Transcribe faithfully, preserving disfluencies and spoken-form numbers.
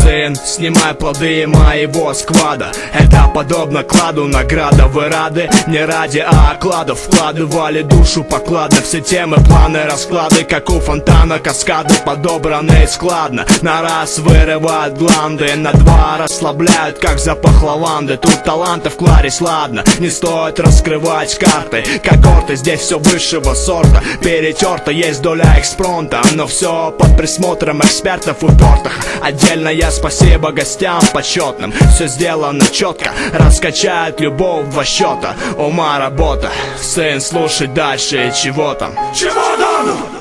сын, снимай плоды моего склада. Это подобно кладу, награда. Вы рады? Не ради, а окладов. Вкладывали душу покладно. Все темы, планы, расклады, как у фонтана каскады, подобранные складно. На раз вырывают гланды, на два расслабляют, как запах лаванды. Тут таланты в кларе сладно, не стоит раскрывать карты. Когорты здесь все высшего сорта, перетерто, есть доля экспромта, но все под присмотром экспертов упертых. Отдельное спасибо гостям почетным, все сделано четко, раскачает любовь в два счета. Ума работа, сын, слушай дальше, чего там? Чего там?